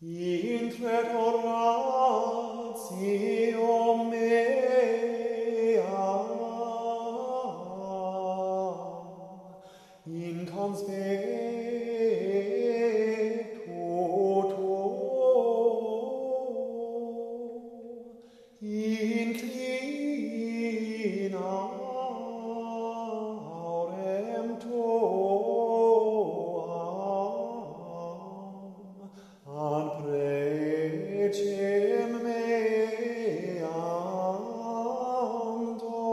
Intret oratio mea in conspecto tuo inclina aurem tuam an precem meam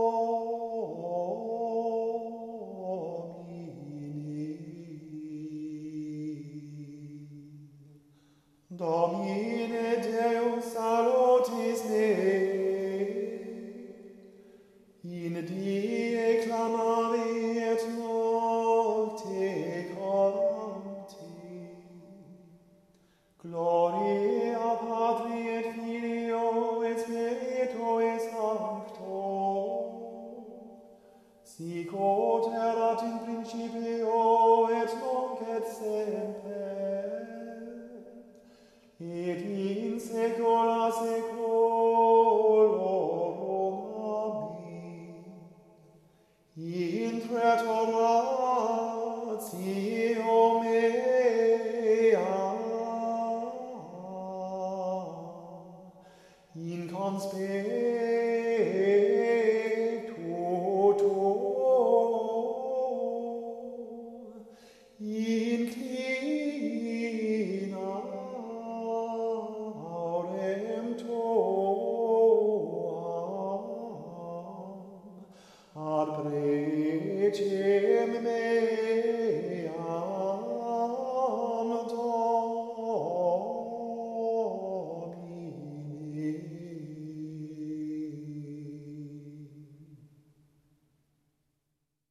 Domine Deus salutis me, in die clamavi et nocte coranti, gloria